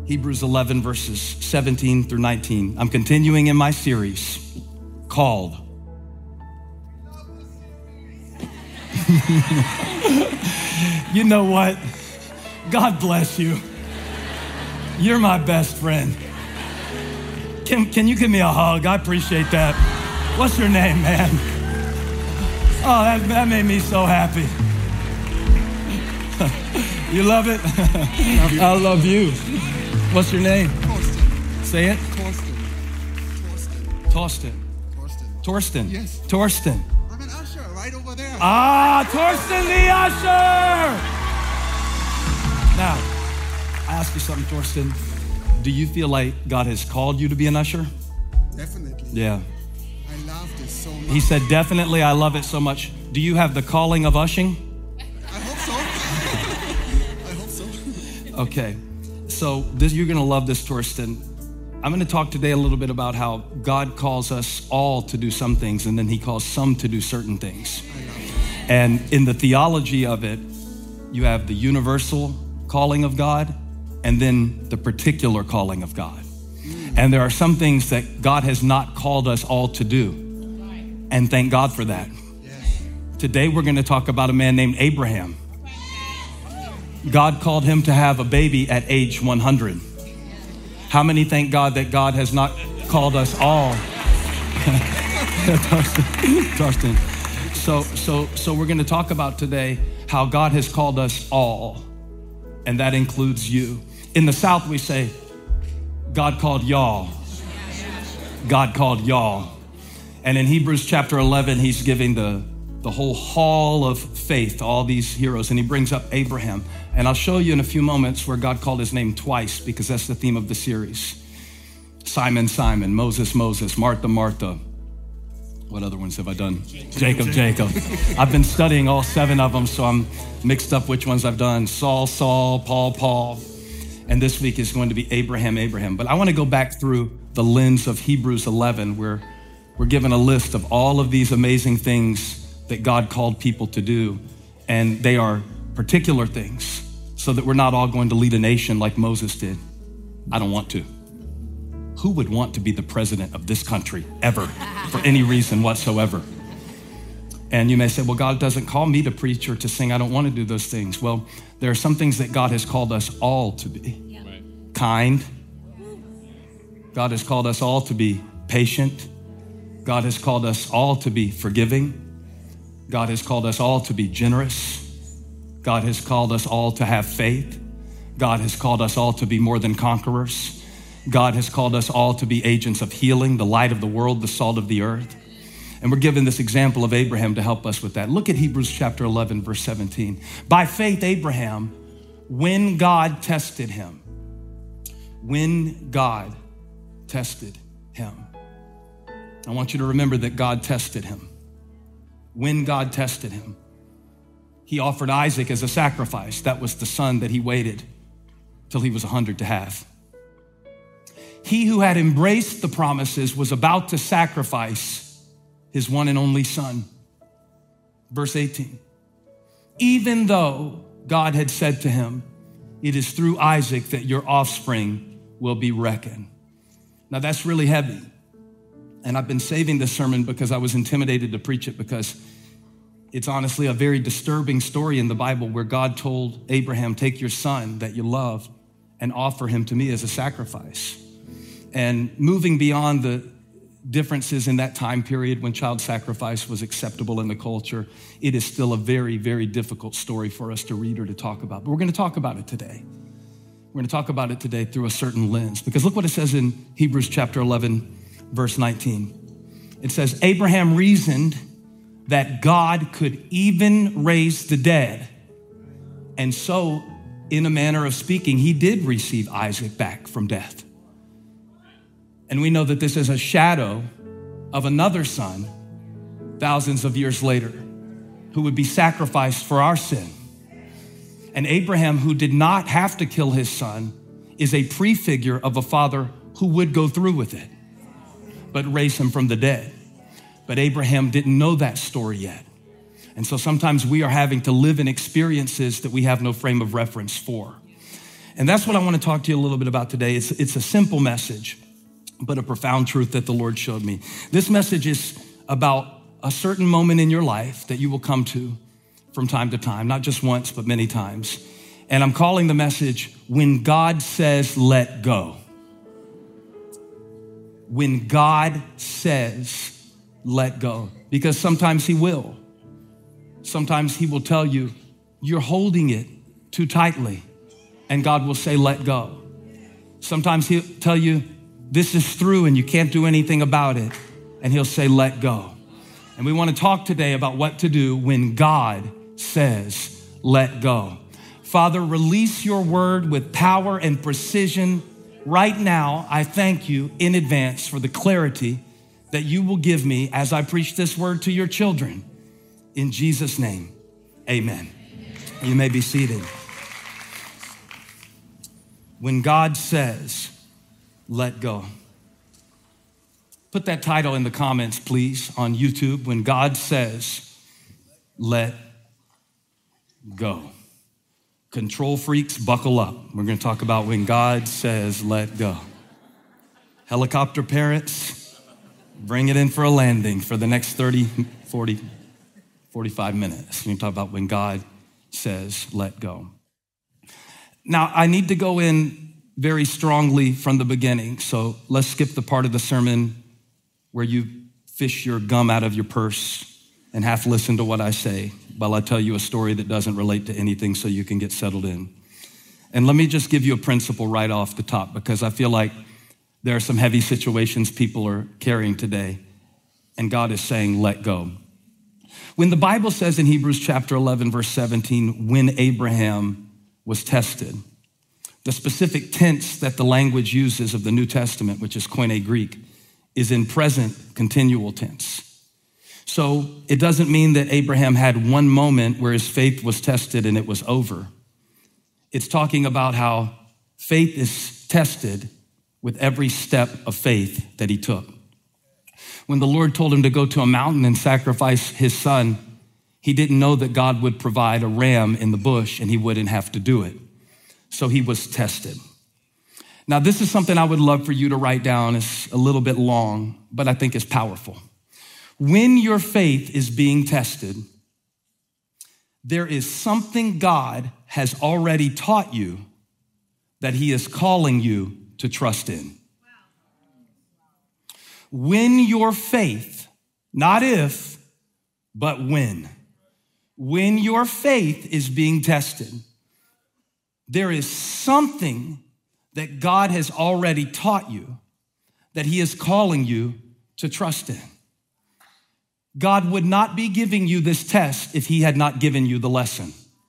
Hebrews 11, verses 17 through 19. I'm continuing in my series called. You know what? God bless you. You're my best friend. Can you give me a hug? I appreciate that. What's your name, man? Oh, that made me so happy. You love it? I love you. What's your name? Torsten. Say it. Torsten. Torsten. Yes. Torsten. I'm an usher right over there. Torsten the usher. Now, I ask you something, Torsten. Do you feel like God has called you to be an usher? Definitely. Yeah. I love this so much. He said, definitely, I love it so much. Do you have the calling of ushing? I hope so. I hope so. Okay. So you're going to love this, Torsten. I'm going to talk today a little bit about how God calls us all to do some things, and then he calls some to do certain things. And in the theology of it, you have the universal calling of God and then the particular calling of God. And there are some things that God has not called us all to do. And thank God for that. Today we're going to talk about a man named Abraham. God called him to have a baby at age 100. How many thank God that God has not called us all? Torsten. So we're going to talk about today how God has called us all, and that includes you. In the South, we say, God called y'all. God called y'all. And in Hebrews chapter 11, he's giving the whole hall of faith, all these heroes, and he brings up Abraham. And I'll show you in a few moments where God called his name twice, because that's the theme of the series. Simon, Simon, Moses, Moses, Martha, Martha. What other ones have I done? Jacob. I've been studying all 7 of them, so I'm mixed up which ones I've done. Saul, Paul. And this week is going to be Abraham. But I want to go back through the lens of Hebrews 11, where we're given a list of all of these amazing things that God called people to do. And they are particular things, so that we're not all going to lead a nation like Moses did. I don't want to. Who would want to be the president of this country ever for any reason whatsoever? And you may say, well, God doesn't call me to preach or to sing. I don't want to do those things. Well, there are some things that God has called us all to be. Right. Kind. God has called us all to be patient. God has called us all to be forgiving. God has called us all to be generous. God has called us all to have faith. God has called us all to be more than conquerors. God has called us all to be agents of healing, the light of the world, the salt of the earth. And we're given this example of Abraham to help us with that. Look at Hebrews chapter 11, verse 17. By faith, Abraham, when God tested him, I want you to remember that God tested him. When God tested him, he offered Isaac as a sacrifice. That was the son that he waited till he was 100 to have. He who had embraced the promises was about to sacrifice his one and only son. Verse 18. Even though God had said to him, it is through Isaac that your offspring will be reckoned. Now that's really heavy. And I've been saving this sermon because I was intimidated to preach it, because it's honestly a very disturbing story in the Bible where God told Abraham, take your son that you love and offer him to me as a sacrifice. And moving beyond the differences in that time period when child sacrifice was acceptable in the culture, it is still a very, very difficult story for us to read or to talk about. But we're going to talk about it today. We're going to talk about it today through a certain lens, because look what it says in Hebrews chapter 11, verse 19. It says, Abraham reasoned that God could even raise the dead. And so, in a manner of speaking, he did receive Isaac back from death. And we know that this is a shadow of another son thousands of years later who would be sacrificed for our sin. And Abraham, who did not have to kill his son, is a prefigure of a father who would go through with it, but raise him from the dead. But Abraham didn't know that story yet. And so sometimes we are having to live in experiences that we have no frame of reference for. And that's what I want to talk to you a little bit about today. It's a simple message, but a profound truth that the Lord showed me. This message is about a certain moment in your life that you will come to from time to time, not just once, but many times. And I'm calling the message, When God Says, Let Go. When God says, let go. Because sometimes he will. Sometimes he will tell you, you're holding it too tightly. And God will say, let go. Sometimes he'll tell you, this is through and you can't do anything about it. And he'll say, let go. And we want to talk today about what to do when God says, let go. Father, release your word with power and precision. Right now, I thank you in advance for the clarity that you will give me as I preach this word to your children. In Jesus' name, amen. You may be seated. When God says, let go. Put that title in the comments, please, on YouTube. When God says, let go. Control freaks, buckle up. We're going to talk about when God says, let go. Helicopter parents, bring it in for a landing for the next 30, 40, 45 minutes. We're going to talk about when God says, let go. Now, I need to go in very strongly from the beginning, so let's skip the part of the sermon where you fish your gum out of your purse and half listen to what I say while I tell you a story that doesn't relate to anything so you can get settled in. And let me just give you a principle right off the top, because I feel like there are some heavy situations people are carrying today, and God is saying, let go. When the Bible says in Hebrews chapter 11, verse 17, when Abraham was tested, the specific tense that the language uses of the New Testament, which is Koine Greek, is in present continual tense. So it doesn't mean that Abraham had one moment where his faith was tested and it was over. It's talking about how faith is tested with every step of faith that he took. When the Lord told him to go to a mountain and sacrifice his son, he didn't know that God would provide a ram in the bush and he wouldn't have to do it. So he was tested. Now, this is something I would love for you to write down. It's a little bit long, but I think it's powerful. When your faith is being tested, there is something God has already taught you that he is calling you to trust in. When your faith, not if, but when your faith is being tested, there is something that God has already taught you that he is calling you to trust in. God would not be giving you this test if he had not given you the lesson.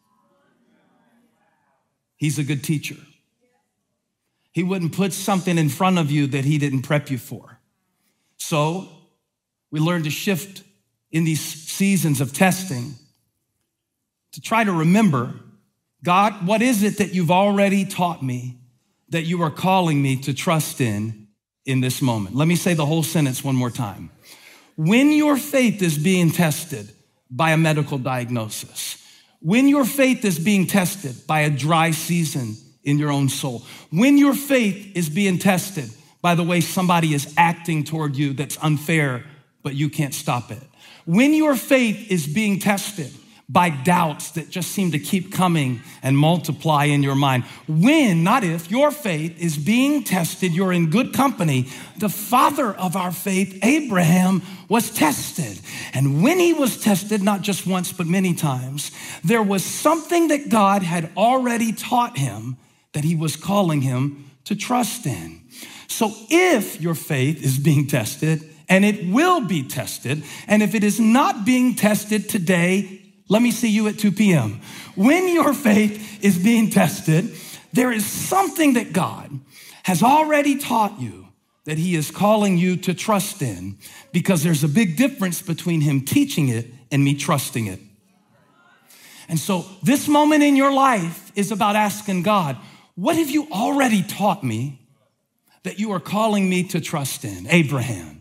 He's a good teacher. He wouldn't put something in front of you that he didn't prep you for. So we learn to shift in these seasons of testing to try to remember, God, what is it that you've already taught me that you are calling me to trust in this moment? Let me say the whole sentence one more time. When your faith is being tested by a medical diagnosis, when your faith is being tested by a dry season in your own soul, when your faith is being tested by the way somebody is acting toward you that's unfair, but you can't stop it, when your faith is being tested by doubts that just seem to keep coming and multiply in your mind. When, not if, your faith is being tested, you're in good company. The father of our faith, Abraham, was tested. And when he was tested, not just once, but many times, there was something that God had already taught him that he was calling him to trust in. So if your faith is being tested, and it will be tested, and if it is not being tested today, let me see you at 2 p.m. When your faith is being tested, there is something that God has already taught you that he is calling you to trust in, because there's a big difference between him teaching it and me trusting it. And so this moment in your life is about asking God, what have you already taught me that you are calling me to trust in? Abraham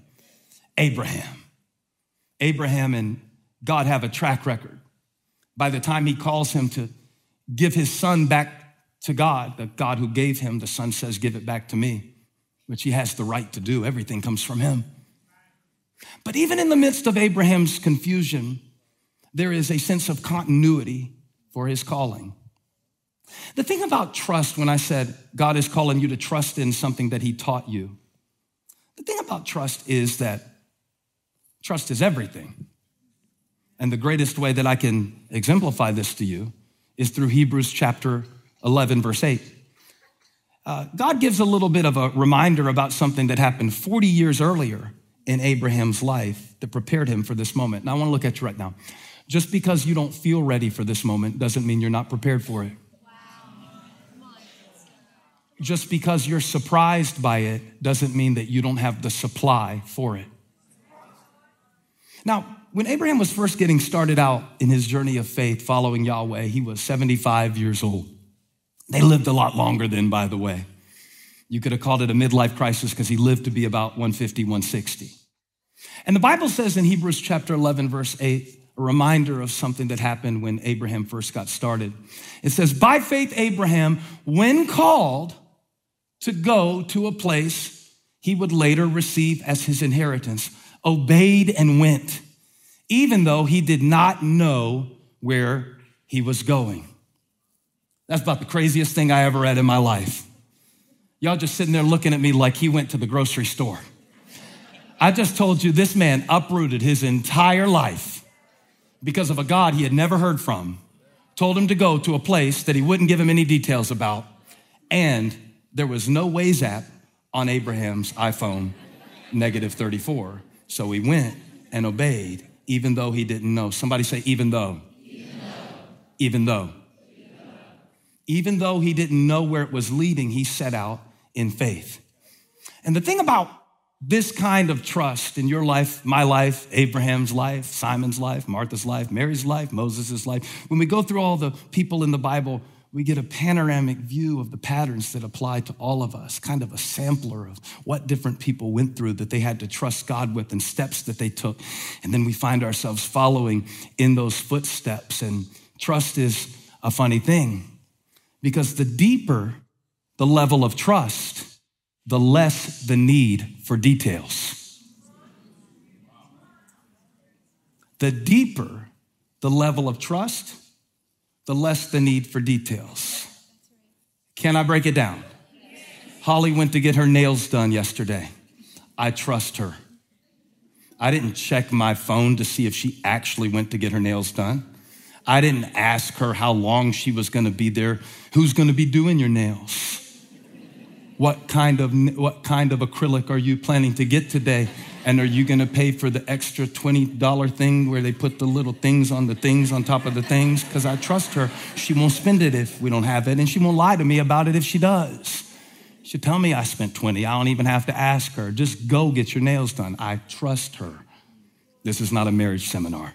and God have a track record. By the time he calls him to give his son back to God, the God who gave him, the Son says, give it back to me, which he has the right to do. Everything comes from him. But even in the midst of Abraham's confusion, there is a sense of continuity for his calling. The thing about trust, when I said God is calling you to trust in something that he taught you, the thing about trust is that trust is everything. And the greatest way that I can exemplify this to you is through Hebrews chapter 11, verse 8. God gives a little bit of a reminder about something that happened 40 years earlier in Abraham's life that prepared him for this moment. And I want to look at you right now. Just because you don't feel ready for this moment doesn't mean you're not prepared for it. Just because you're surprised by it doesn't mean that you don't have the supply for it. Now, when Abraham was first getting started out in his journey of faith following Yahweh, he was 75 years old. They lived a lot longer then, by the way. You could have called it a midlife crisis because he lived to be about 150, 160. And the Bible says in Hebrews chapter 11, verse 8, a reminder of something that happened when Abraham first got started. It says, by faith, Abraham, when called to go to a place he would later receive as his inheritance, obeyed and went, even though he did not know where he was going. That's about the craziest thing I ever read in my life. Y'all just sitting there looking at me like he went to the grocery store. I just told you this man uprooted his entire life because of a God he had never heard from, told him to go to a place that he wouldn't give him any details about, and there was no Waze app on Abraham's iPhone -34. So he went and obeyed, even though he didn't know. Somebody say, even though. Even though. Even though he didn't know where it was leading, he set out in faith. And the thing about this kind of trust in your life, my life, Abraham's life, Simon's life, Martha's life, Mary's life, Moses' life, when we go through all the people in the Bible, we get a panoramic view of the patterns that apply to all of us, kind of a sampler of what different people went through that they had to trust God with and steps that they took. And then we find ourselves following in those footsteps. And trust is a funny thing because the deeper the level of trust, the less the need for details. The deeper the level of trust, the less the need for details. Can I break it down? Holly went to get her nails done yesterday. I trust her. I didn't check my phone to see if she actually went to get her nails done. I didn't ask her how long she was going to be there. Who's going to be doing your nails? What kind of acrylic are you planning to get today? And are you going to pay for the extra $20 thing where they put the little things on top of the things? Because I trust her. She won't spend it if we don't have it. And she won't lie to me about it if she does. She'll tell me I spent $20. I don't even have to ask her. Just go get your nails done. I trust her. This is not a marriage seminar.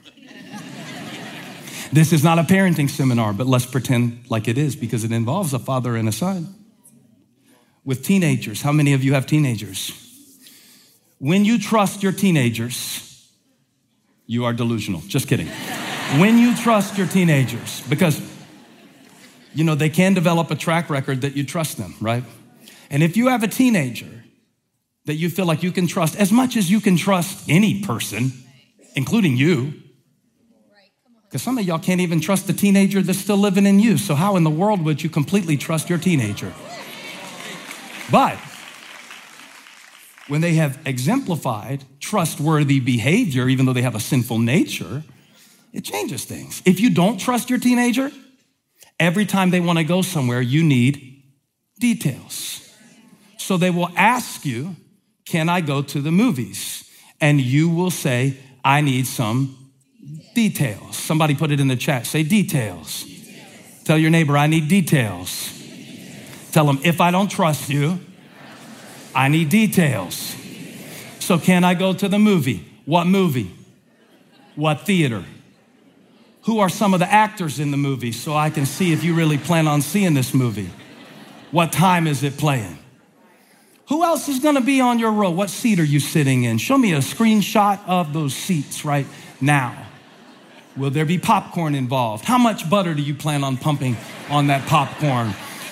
This is not a parenting seminar, but let's pretend like it is because it involves a father and a son. With teenagers, how many of you have teenagers? When you trust your teenagers, you are delusional. Just kidding. When you trust your teenagers, because, they can develop a track record that you trust them, right? And if you have a teenager that you feel like you can trust as much as you can trust any person, including you, because some of y'all can't even trust the teenager that's still living in you. So how in the world would you completely trust your teenager? But when they have exemplified trustworthy behavior, even though they have a sinful nature, it changes things. If you don't trust your teenager, every time they want to go somewhere, you need details. So they will ask you, can I go to the movies? And you will say, I need some details. Somebody put it in the chat. Say details. Tell your neighbor, I need details. Tell them, if I don't trust you, I need details. So can I go to the movie? What movie? What theater? Who are some of the actors in the movie so I can see if you really plan on seeing this movie? What time is it playing? Who else is going to be on your row? What seat are you sitting in? Show me a screenshot of those seats right now. Will there be popcorn involved? How much butter do you plan on pumping on that popcorn?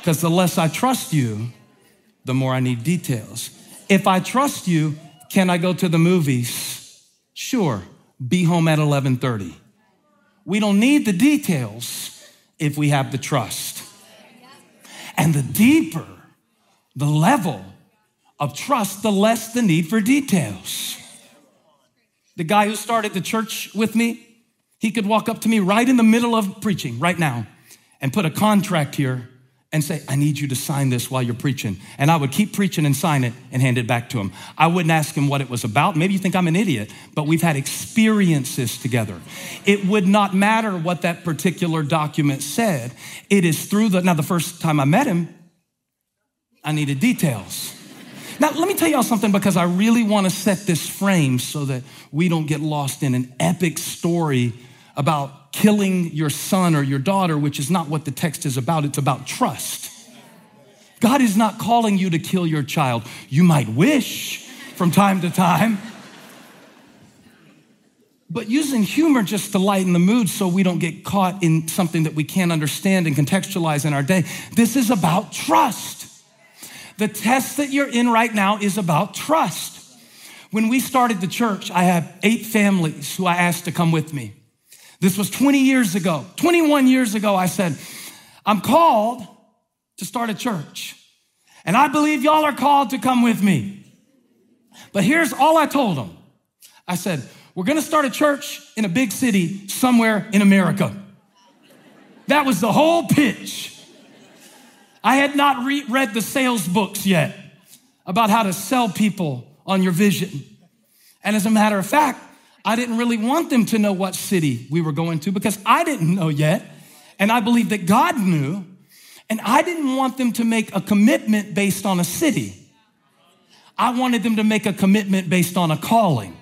Because the less I trust you, the more I need details. If I trust you, can I go to the movies? Sure. Be home at 11:30. We don't need the details if we have the trust. And the deeper the level of trust, the less the need for details. The guy who started the church with me, he could walk up to me right in the middle of preaching right now and put a contract here and say, I need you to sign this while you're preaching. And I would keep preaching and sign it and hand it back to him. I wouldn't ask him what it was about. Maybe you think I'm an idiot, but we've had experiences together. It would not matter what that particular document said. It is through now the first time I met him, I needed details. Now, let me tell y'all something, because I really want to set this frame so that we don't get lost in an epic story about killing your son or your daughter, which is not what the text is about. It's about trust. God is not calling you to kill your child. You might wish from time to time, but using humor just to lighten the mood so we don't get caught in something that we can't understand and contextualize in our day. This is about trust. The test that you're in right now is about trust. When we started the church, I had 8 families who I asked to come with me. This was 20 years ago. 21 years ago, I said, I'm called to start a church. And I believe y'all are called to come with me. But here's all I told them. I said, we're gonna start a church in a big city somewhere in America. That was the whole pitch. I had not read the sales books yet about how to sell people on your vision. And as a matter of fact, I didn't really want them to know what city we were going to, because I didn't know yet. And I believed that God knew. And I didn't want them to make a commitment based on a city. I wanted them to make a commitment based on a calling.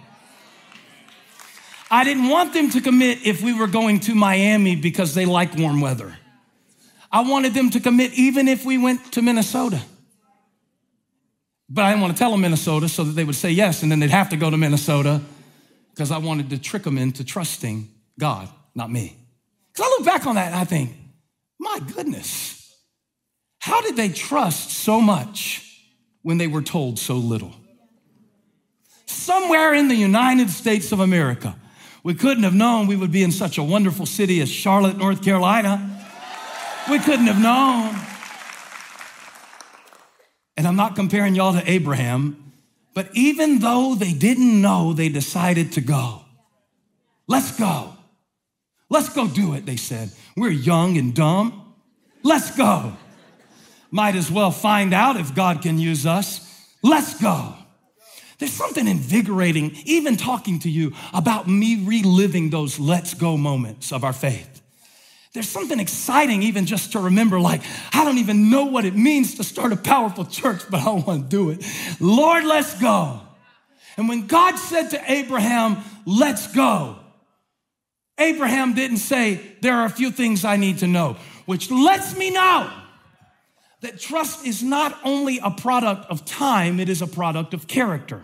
I didn't want them to commit if we were going to Miami because they like warm weather. I wanted them to commit even if we went to Minnesota. But I didn't want to tell them Minnesota so that they would say yes, and then they'd have to go to Minnesota, because I wanted to trick them into trusting God, not me. Because I look back on that and I think, my goodness, how did they trust so much when they were told so little? Somewhere in the United States of America, we couldn't have known we would be in such a wonderful city as Charlotte, North Carolina. We couldn't have known. And I'm not comparing y'all to Abraham, but even though they didn't know, they decided to go. Let's go. Let's go do it, they said. We're young and dumb. Let's go. Might as well find out if God can use us. Let's go. There's something invigorating, even talking to you, about me reliving those let's go moments of our faith. There's something exciting even just to remember, like, I don't even know what it means to start a powerful church, but I want to do it. Lord, let's go. And when God said to Abraham, let's go, Abraham didn't say, there are a few things I need to know, which lets me know that trust is not only a product of time, it is a product of character.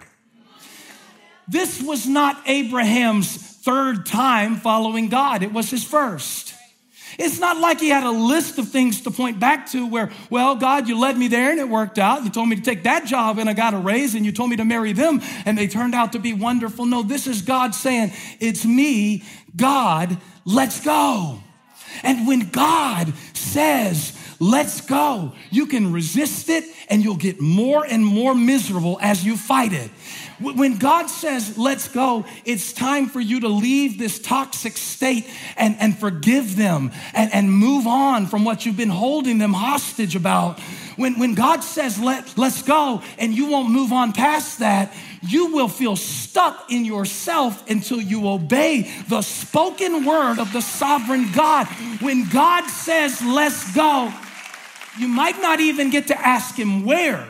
This was not Abraham's third time following God. It was his first. It's not like he had a list of things to point back to where, well, God, you led me there and it worked out. You told me to take that job and I got a raise, and you told me to marry them and they turned out to be wonderful. No, this is God saying, it's me, God, let's go. And when God says, let's go, you can resist it and you'll get more and more miserable as you fight it. When God says, let's go, it's time for you to leave this toxic state and forgive them and move on from what you've been holding them hostage about. When God says, let's go, and you won't move on past that, you will feel stuck in yourself until you obey the spoken word of the sovereign God. When God says, let's go, you might not even get to ask him where.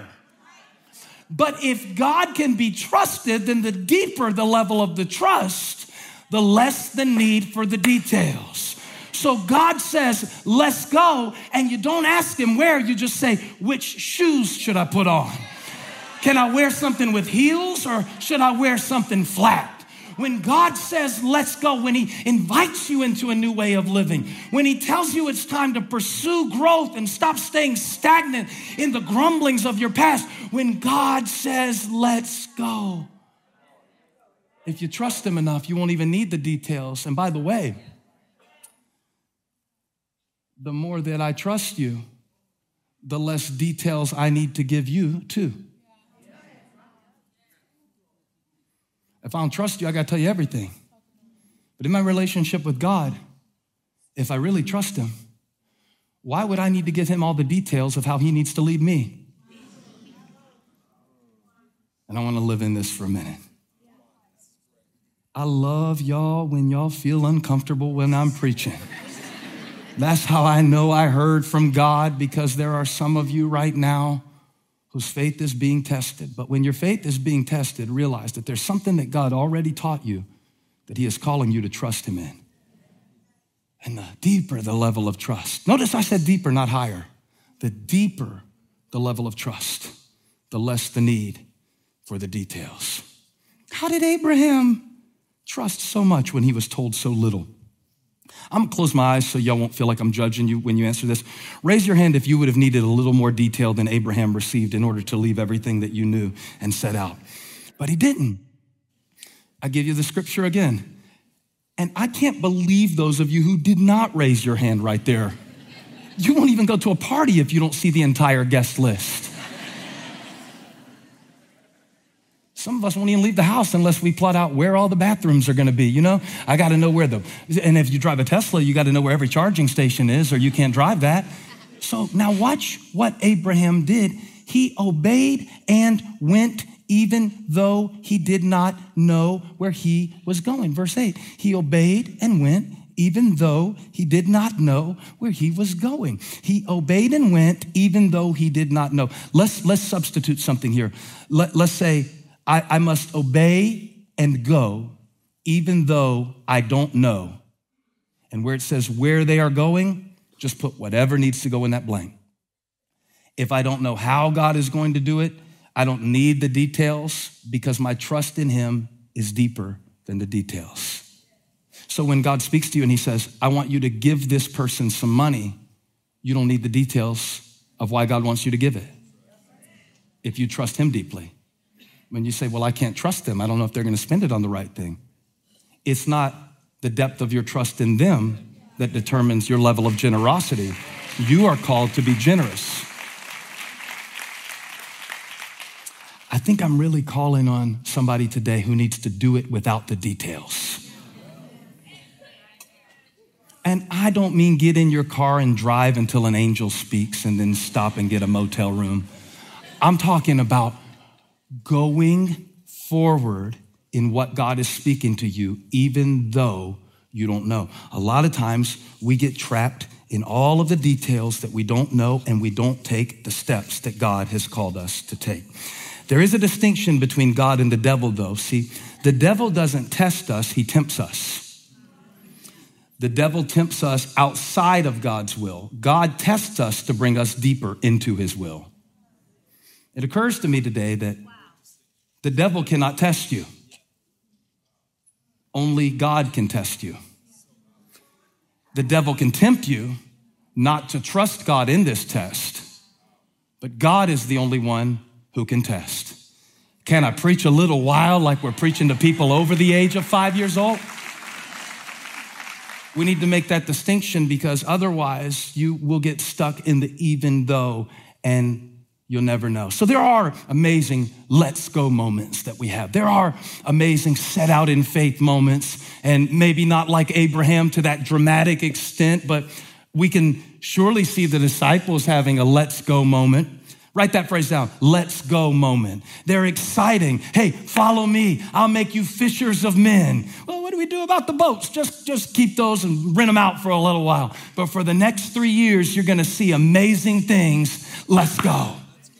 But if God can be trusted, then the deeper the level of the trust, the less the need for the details. So God says, let's go, and you don't ask him where, you just say, which shoes should I put on? Can I wear something with heels or should I wear something flat? When God says, let's go, when he invites you into a new way of living, when he tells you it's time to pursue growth and stop staying stagnant in the grumblings of your past, when God says, let's go. If you trust him enough, you won't even need the details. And by the way, the more that I trust you, the less details I need to give you too. If I don't trust you, I got to tell you everything. But in my relationship with God, if I really trust him, why would I need to give him all the details of how he needs to lead me? And I want to live in this for a minute. I love y'all when y'all feel uncomfortable when I'm preaching. That's how I know I heard from God, because there are some of you right now whose faith is being tested. But when your faith is being tested, realize that there's something that God already taught you that he is calling you to trust him in. And the deeper the level of trust, notice I said deeper, not higher. The deeper the level of trust, the less the need for the details. How did Abraham trust so much when he was told so little? I'm gonna close my eyes so y'all won't feel like I'm judging you when you answer this. Raise your hand if you would have needed a little more detail than Abraham received in order to leave everything that you knew and set out. But he didn't. I give you the scripture again. And I can't believe those of you who did not raise your hand right there. You won't even go to a party if you don't see the entire guest list. Some of us won't even leave the house unless we plot out where all the bathrooms are gonna be, you know? I gotta know where and if you drive a Tesla, you gotta know where every charging station is, or you can't drive that. So now watch what Abraham did. He obeyed and went even though he did not know where he was going. Verse 8, he obeyed and went even though he did not know where he was going. He obeyed and went even though he did not know. Let's substitute something here. Let's say, I must obey and go even though I don't know. And where it says where they are going, just put whatever needs to go in that blank. If I don't know how God is going to do it, I don't need the details, because my trust in him is deeper than the details. So when God speaks to you and he says, I want you to give this person some money, you don't need the details of why God wants you to give it, if you trust him deeply. When you say, well, I can't trust them, I don't know if they're gonna spend it on the right thing. It's not the depth of your trust in them that determines your level of generosity. You are called to be generous. I think I'm really calling on somebody today who needs to do it without the details. And I don't mean get in your car and drive until an angel speaks and then stop and get a motel room. I'm talking about going forward in what God is speaking to you, even though you don't know. A lot of times we get trapped in all of the details that we don't know, and we don't take the steps that God has called us to take. There is a distinction between God and the devil, though. See, the devil doesn't test us, he tempts us. The devil tempts us outside of God's will. God tests us to bring us deeper into his will. It occurs to me today that the devil cannot test you. Only God can test you. The devil can tempt you not to trust God in this test, but God is the only one who can test. Can I preach a little while like we're preaching to people over the age of 5 years old? We need to make that distinction, because otherwise you will get stuck in the even though, and you'll never know. So there are amazing let's go moments that we have. There are amazing set out in faith moments, and maybe not like Abraham to that dramatic extent, but we can surely see the disciples having a let's go moment. Write that phrase down, let's go moment. They're exciting. Hey, follow me. I'll make you fishers of men. Well, what do we do about the boats? Just keep those and rent them out for a little while. But for the next 3 years, you're gonna see amazing things. Let's go.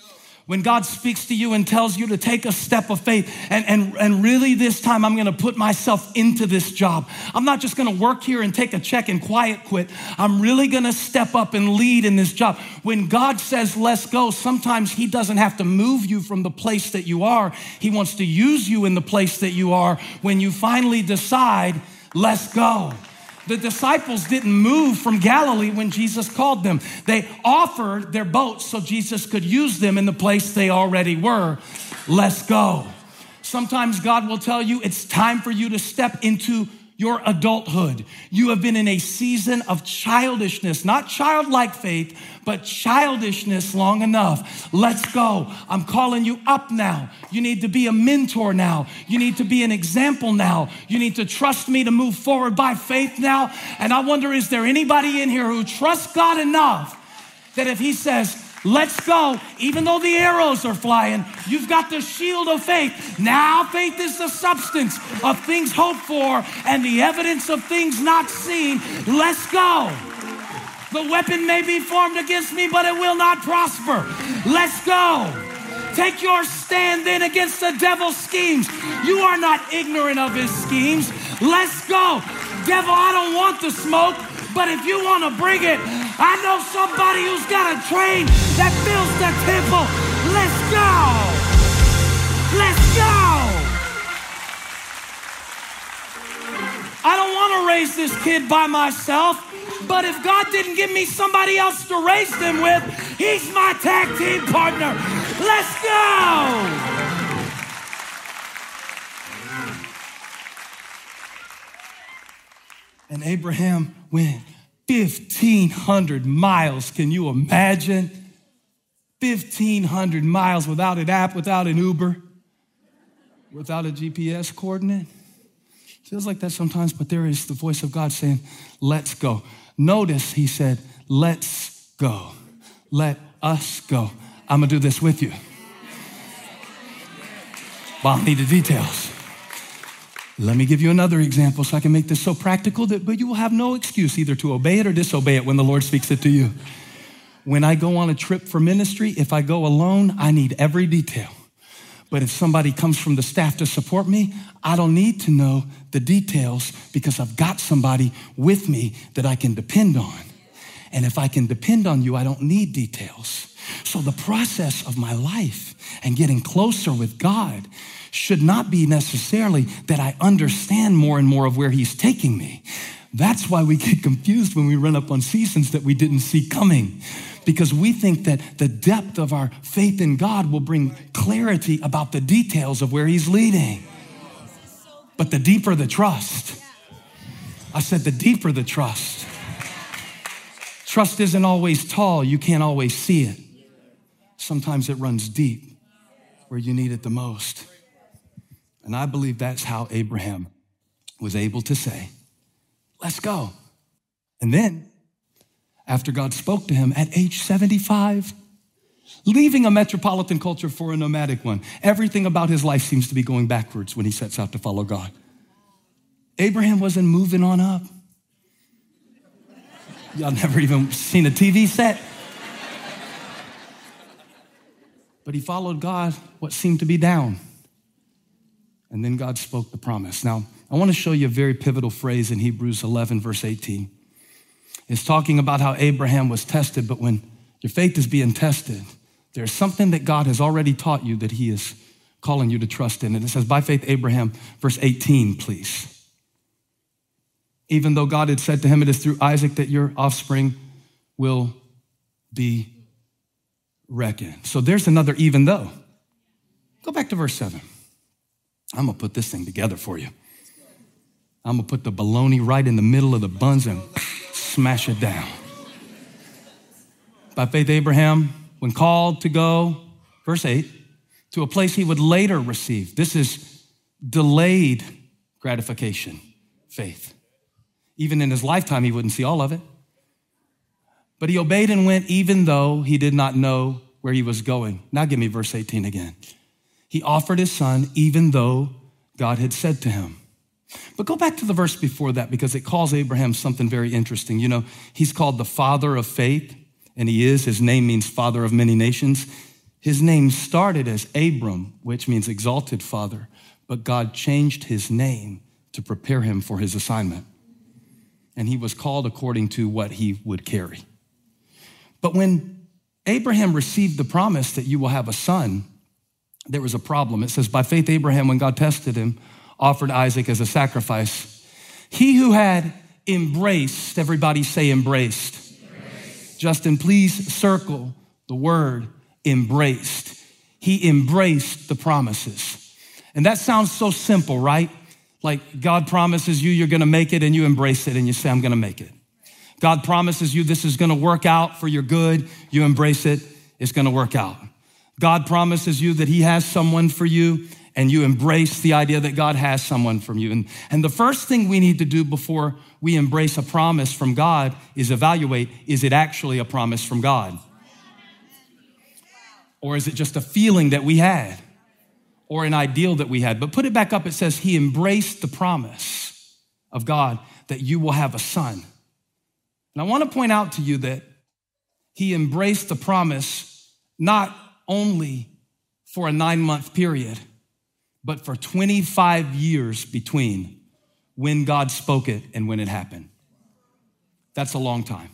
When God speaks to you and tells you to take a step of faith and really this time I'm gonna put myself into this job. I'm not just gonna work here and take a check and quiet quit. I'm really gonna step up and lead in this job. When God says, let's go, sometimes he doesn't have to move you from the place that you are. He wants to use you in the place that you are when you finally decide, let's go. The disciples didn't move from Galilee when Jesus called them. They offered their boats so Jesus could use them in the place they already were. Let's go. Sometimes God will tell you it's time for you to step into your adulthood. You have been in a season of childishness, not childlike faith, but childishness long enough. Let's go. I'm calling you up now. You need to be a mentor now. You need to be an example now. You need to trust me to move forward by faith now. And I wonder, is there anybody in here who trusts God enough that if he says, let's go, even though the arrows are flying, you've got the shield of faith. Now faith is the substance of things hoped for and the evidence of things not seen. Let's go. The weapon may be formed against me, but it will not prosper. Let's go. Take your stand then against the devil's schemes. You are not ignorant of his schemes. Let's go. Devil, I don't want the smoke, but if you want to bring it, I know somebody who's got a train that fills the temple. Let's go. Let's go. I don't want to raise this kid by myself, but if God didn't give me somebody else to raise them with, he's my tag team partner. Let's go. And Abraham went 1,500 miles. Can you imagine? 1,500 miles without an app, without an Uber, without a GPS coordinate. Feels like that sometimes, but there is the voice of God saying, let's go. Notice he said, let's go. Let us go. I'm gonna do this with you. But I'll need the details. Let me give you another example so I can make this so practical but you will have no excuse either to obey it or disobey it when the Lord speaks it to you. When I go on a trip for ministry, if I go alone, I need every detail. But if somebody comes from the staff to support me, I don't need to know the details because I've got somebody with me that I can depend on. And if I can depend on you, I don't need details. So the process of my life and getting closer with God should not be necessarily that I understand more and more of where he's taking me. That's why we get confused when we run up on seasons that we didn't see coming, because we think that the depth of our faith in God will bring clarity about the details of where he's leading. But the deeper the trust, I said the deeper the trust. Trust isn't always tall. You can't always see it. Sometimes it runs deep where you need it the most. And I believe that's how Abraham was able to say, let's go. And then, after God spoke to him at age 75, leaving a metropolitan culture for a nomadic one, everything about his life seems to be going backwards when he sets out to follow God. Abraham wasn't moving on up. Y'all never even seen a TV set. But he followed God, what seemed to be down. And then God spoke the promise. Now, I want to show you a very pivotal phrase in Hebrews 11, verse 18. It's talking about how Abraham was tested, but when your faith is being tested, there's something that God has already taught you that he is calling you to trust in. And it says, by faith, Abraham, verse 18, please. Even though God had said to him, it is through Isaac that your offspring will be reckoned. So there's another even though. Go back to verse 7. I'm gonna put this thing together for you. I'm gonna put the bologna right in the middle of the buns and smash it down. By faith, Abraham, when called to go, verse 8, to a place he would later receive. This is delayed gratification, faith. Even in his lifetime, he wouldn't see all of it. But he obeyed and went even though he did not know where he was going. Now give me verse 18 again. He offered his son even though God had said to him. But go back to the verse before that because it calls Abraham something very interesting. You know, he's called the father of faith, and he is. His name means father of many nations. His name started as Abram, which means exalted father, but God changed his name to prepare him for his assignment. And he was called according to what he would carry. But when Abraham received the promise that you will have a son, there was a problem. It says, by faith, Abraham, when God tested him, offered Isaac as a sacrifice. He who had embraced, everybody say embraced. Justin, please circle the word embraced. He embraced the promises. And that sounds so simple, right? Like God promises you you're gonna make it and you embrace it and you say, I'm gonna make it. God promises you this is gonna work out for your good. You embrace it, it's gonna work out. God promises you that he has someone for you and you embrace the idea that God has someone from you. And the first thing we need to do before we embrace a promise from God is evaluate, is it actually a promise from God? Or is it just a feeling that we had or an ideal that we had? But put it back up, it says he embraced the promise of God that you will have a son. And I want to point out to you that he embraced the promise not only for a 9-month period, but for 25 years between when God spoke it and when it happened. That's a long time.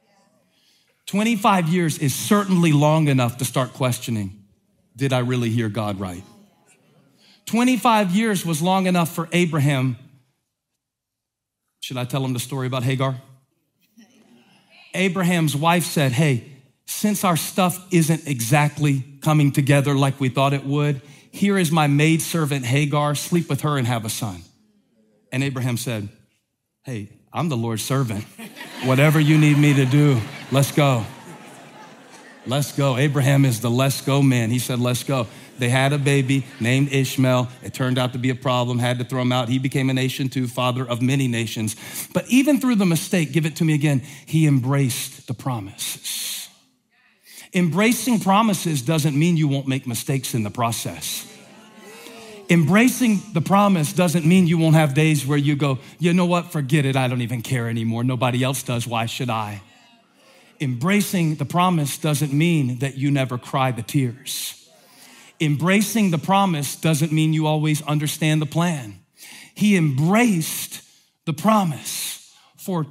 25 years is certainly long enough to start questioning, did I really hear God right? 25 years was long enough for Abraham. Should I tell him the story about Hagar? Abraham's wife said, hey, since our stuff isn't exactly coming together like we thought it would, here is my maidservant Hagar, sleep with her and have a son. And Abraham said, hey, I'm the Lord's servant. Whatever you need me to do, let's go. Let's go. Abraham is the let's go man. He said, let's go. They had a baby named Ishmael. It turned out to be a problem, had to throw him out. He became a nation too, father of many nations. But even through the mistake, give it to me again, he embraced the promises. Embracing promises doesn't mean you won't make mistakes in the process. Embracing the promise doesn't mean you won't have days where you go, you know what, forget it, I don't even care anymore. Nobody else does, why should I? Embracing the promise doesn't mean that you never cry the tears. Embracing the promise doesn't mean you always understand the plan. He embraced the promise. For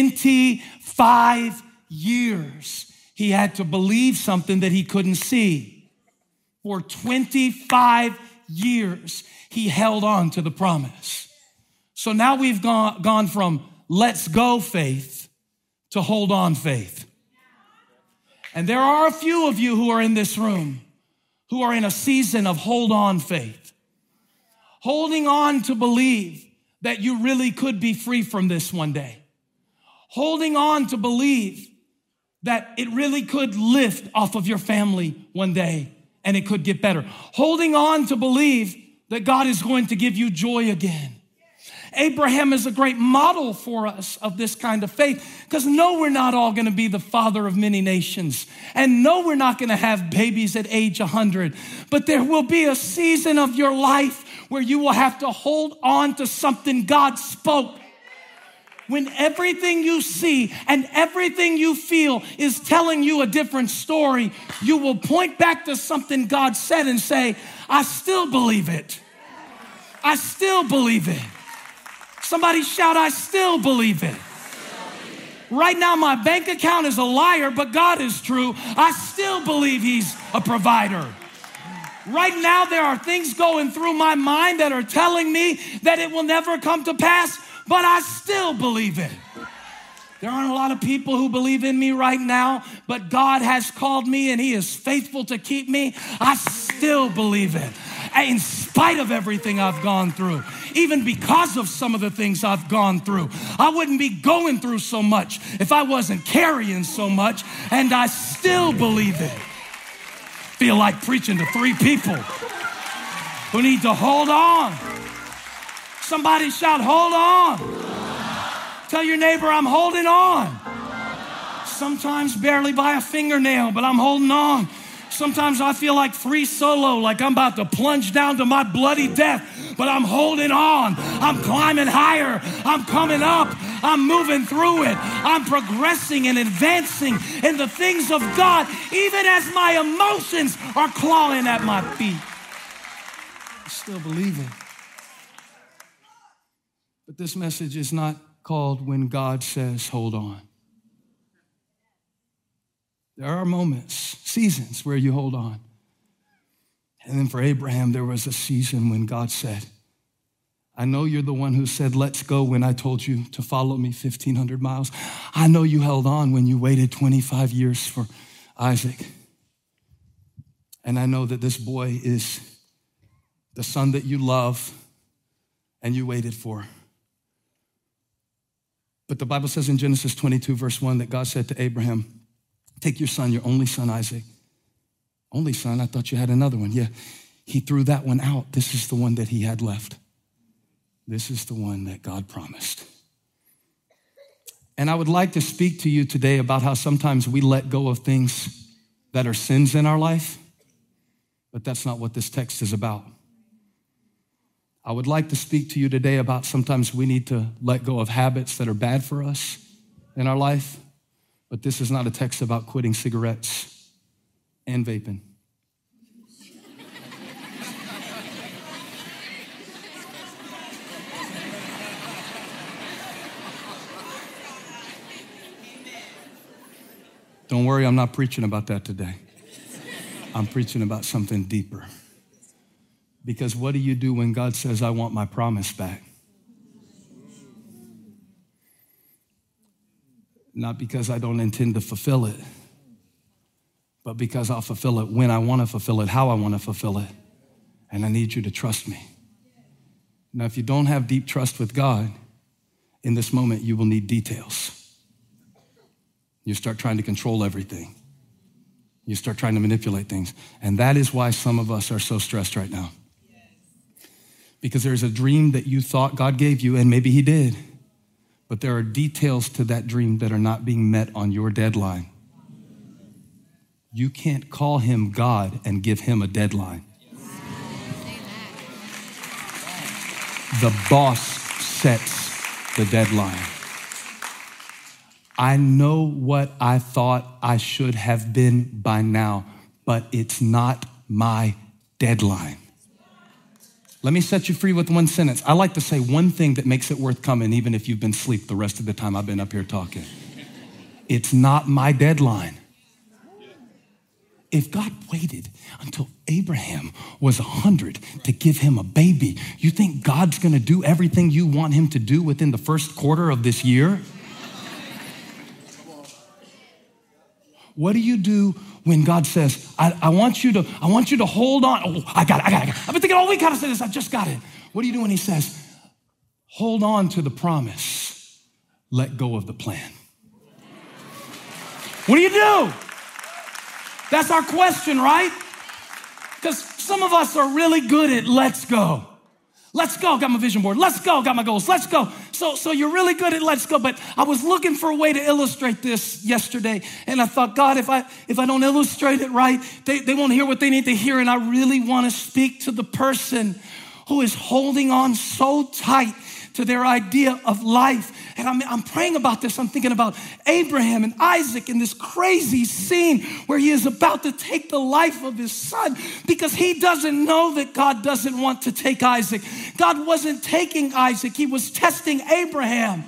25 years, he had to believe something that he couldn't see. For 25 years, he held on to the promise. So now we've gone from let's go faith to hold on faith. And there are a few of you who are in this room who are in a season of hold on faith. Holding on to believe that you really could be free from this one day. Holding on to believe that it really could lift off of your family one day and it could get better. Holding on to believe that God is going to give you joy again. Abraham is a great model for us of this kind of faith because no, we're not all going to be the father of many nations. And no, we're not going to have babies at age 100. But there will be a season of your life where you will have to hold on to something God spoke. When everything you see and everything you feel is telling you a different story, you will point back to something God said and say, I still believe it. I still believe it. Somebody shout, I still believe it. Right now, my bank account is a liar, but God is true. I still believe he's a provider. Right now, there are things going through my mind that are telling me that it will never come to pass, but I still believe it. There aren't a lot of people who believe in me right now, but God has called me and he is faithful to keep me. I still believe it. In spite of everything I've gone through, even because of some of the things I've gone through, I wouldn't be going through so much if I wasn't carrying so much, and I still believe it. Feel like preaching to 3 people who need to hold on. Somebody shout, hold on. Tell your neighbor, I'm holding on. Sometimes barely by a fingernail, but I'm holding on. Sometimes I feel like Free Solo, like I'm about to plunge down to my bloody death, but I'm holding on. I'm climbing higher. I'm coming up. I'm moving through it. I'm progressing and advancing in the things of God, even as my emotions are clawing at my feet. I still believe it. But this message is not called When God Says, Hold On. There are moments, seasons where you hold on. And then for Abraham, there was a season when God said, I know you're the one who said, let's go when I told you to follow me 1,500 miles. I know you held on when you waited 25 years for Isaac. And I know that this boy is the son that you love and you waited for. But the Bible says in Genesis 22, verse 1, that God said to Abraham, take your son, your only son, Isaac. Only son? I thought you had another one. Yeah, he threw that one out. This is the one that he had left. This is the one that God promised. And I would like to speak to you today about how sometimes we let go of things that are sins in our life, but that's not what this text is about. I would like to speak to you today about sometimes we need to let go of habits that are bad for us in our life, but this is not a text about quitting cigarettes and vaping. Don't worry, I'm not preaching about that today. I'm preaching about something deeper. Because what do you do when God says, I want my promise back? Not because I don't intend to fulfill it, but because I'll fulfill it when I want to fulfill it, how I want to fulfill it. And I need you to trust me. Now, if you don't have deep trust with God, in this moment, you will need details. You start trying to control everything. You start trying to manipulate things. And that is why some of us are so stressed right now. Because there's a dream that you thought God gave you, and maybe he did. But there are details to that dream that are not being met on your deadline. You can't call him God and give him a deadline. The boss sets the deadline. I know what I thought I should have been by now, but it's not my deadline. Let me set you free with one sentence. I like to say one thing that makes it worth coming, even if you've been asleep the rest of the time I've been up here talking. It's not my deadline. If God waited until Abraham was 100 to give him a baby, you think God's gonna do everything you want him to do within the first quarter of this year? What do you do when God says, I want you to hold on? Oh, I got it. I've been thinking all week how to say this. I just got it. What do you do when he says, hold on to the promise, let go of the plan? What do you do? That's our question, right? Because some of us are really good at let's go. Let's go, got my vision board. Let's go, got my goals. Let's go. So you're really good at let's go, but I was looking for a way to illustrate this yesterday, and I thought, God, if I don't illustrate it right, they won't hear what they need to hear, and I really want to speak to the person who is holding on so tight to their idea of life. And I'm praying about this. I'm thinking about Abraham and Isaac in this crazy scene where he is about to take the life of his son because he doesn't know that God doesn't want to take Isaac. God wasn't taking Isaac. He was testing Abraham.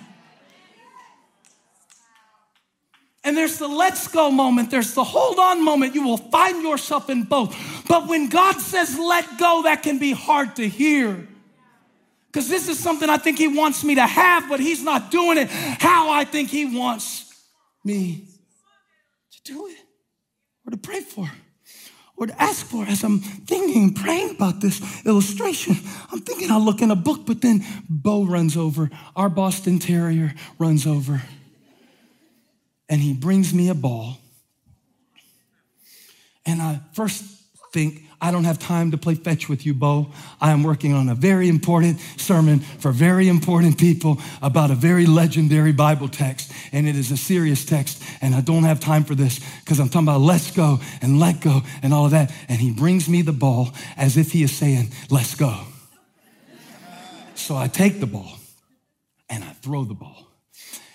And there's the let's go moment. There's the hold on moment. You will find yourself in both. But when God says let go, that can be hard to hear. Because this is something I think he wants me to have, but he's not doing it how I think he wants me to do it or to pray for or to ask for. As I'm thinking and praying about this illustration, I'm thinking I'll look in a book, but then Bo runs over. Our Boston Terrier runs over, and he brings me a ball. And I first think, I don't have time to play fetch with you, Bo. I am working on a very important sermon for very important people about a very legendary Bible text, and it is a serious text, and I don't have time for this because I'm talking about let's go and let go and all of that. And he brings me the ball as if he is saying, let's go. So I take the ball and I throw the ball.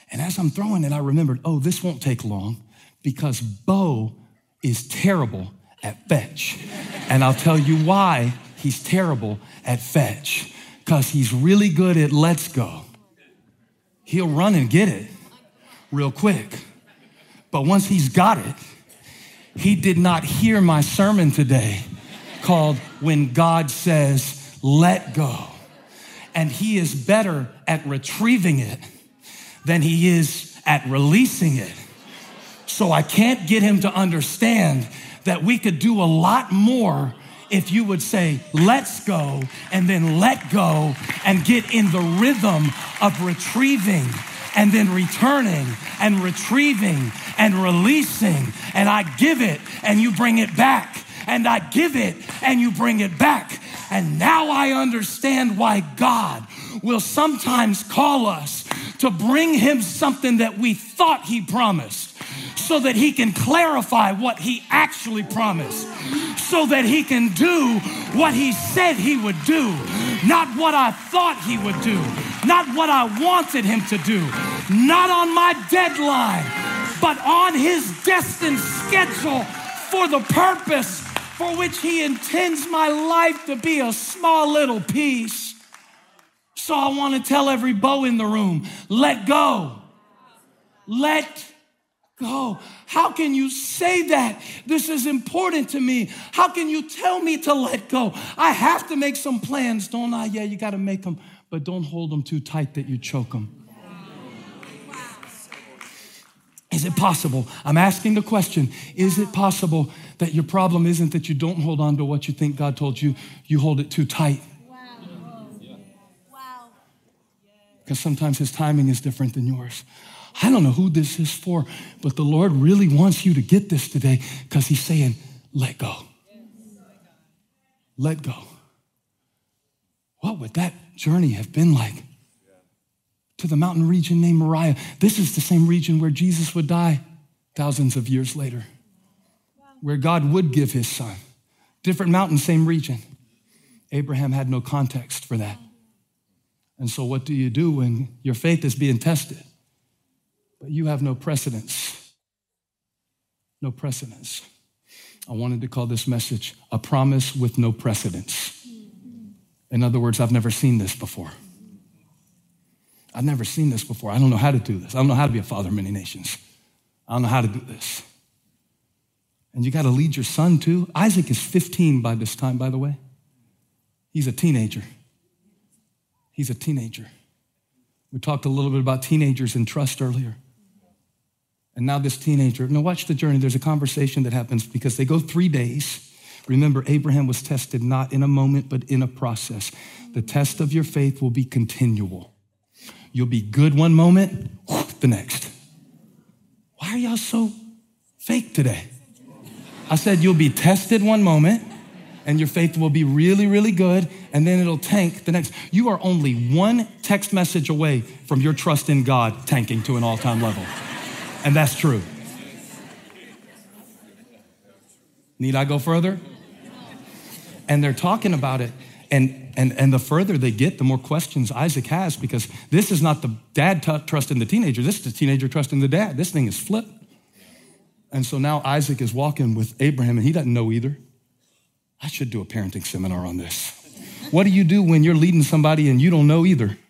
And as I'm throwing it, I remembered, oh, this won't take long because Bo is terrible at fetch. And I'll tell you why he's terrible at fetch. Because he's really good at let's go. He'll run and get it real quick. But once he's got it, he did not hear my sermon today called When God Says, Let Go. And he is better at retrieving it than he is at releasing it. So I can't get him to understand that we could do a lot more if you would say, let's go, and then let go and get in the rhythm of retrieving and then returning and retrieving and releasing. And I give it and you bring it back. And I give it and you bring it back. And now I understand why God will sometimes call us to bring him something that we thought he promised, so that he can clarify what he actually promised, so that he can do what he said he would do, not what I thought he would do, not what I wanted him to do, not on my deadline, but on his destined schedule for the purpose for which he intends my life to be a small little piece. So I want to tell every Bo in the room, let go. Let go. How can you say that? This is important to me. How can you tell me to let go? I have to make some plans, don't I? Yeah, you got to make them, but don't hold them too tight that you choke them. Is it possible? I'm asking a question. Is it possible that your problem isn't that you don't hold on to what you think God told you, you hold it too tight? Because sometimes his timing is different than yours. I don't know who this is for, but the Lord really wants you to get this today because he's saying, let go. Let go. What would that journey have been like? To the mountain region named Moriah. This is the same region where Jesus would die thousands of years later, where God would give his son. Different mountain, same region. Abraham had no context for that. And so what do you do when your faith is being tested, but you have no precedence? No precedence. I wanted to call this message a promise with no precedence. In other words, I've never seen this before. I've never seen this before. I don't know how to do this. I don't know how to be a father of many nations. I don't know how to do this. And you got to lead your son too. Isaac is 15 by this time, by the way. He's a teenager. He's a teenager. We talked a little bit about teenagers and trust earlier. And now this teenager, now watch the journey. There's a conversation that happens because they go 3 days. Remember, Abraham was tested not in a moment, but in a process. The test of your faith will be continual. You'll be good one moment, the next. Why are y'all so fake today? I said you'll be tested one moment, and your faith will be really, really good, and then it'll tank the next. You are only one text message away from your trust in God tanking to an all-time level. And that's true. Need I go further? And they're talking about it, and the further they get, the more questions Isaac has, because this is not the dad trusting the teenager. This is the teenager trusting the dad. This thing is flipped. And so now Isaac is walking with Abraham, and he doesn't know either. I should do a parenting seminar on this. What do you do when you're leading somebody and you don't know either?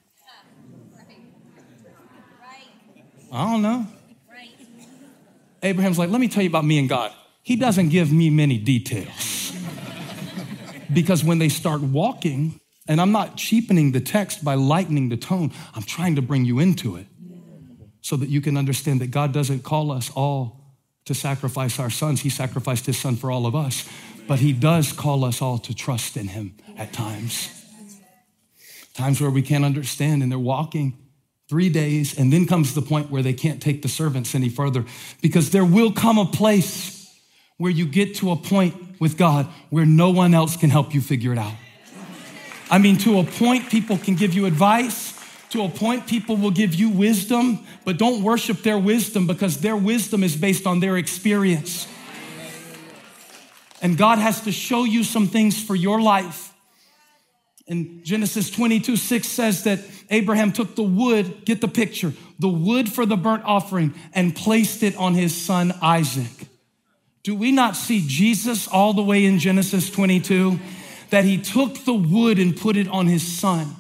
I don't know. Abraham's like, let me tell you about me and God. He doesn't give me many details. Because when they start walking, and I'm not cheapening the text by lightening the tone, I'm trying to bring you into it so that you can understand that God doesn't call us all to sacrifice our sons. He sacrificed his son for all of us. But he does call us all to trust in him at times. Times where we can't understand, and they're walking 3 days, and then comes the point where they can't take the servants any further, because there will come a place where you get to a point with God where no one else can help you figure it out. I mean, to a point people can give you advice, to a point people will give you wisdom, but don't worship their wisdom, because their wisdom is based on their experience. And God has to show you some things for your life. And Genesis 22:6 says that Abraham took the wood, get the picture, the wood for the burnt offering and placed it on his son Isaac. Do we not see Jesus all the way in Genesis 22? That he took the wood and put it on his son.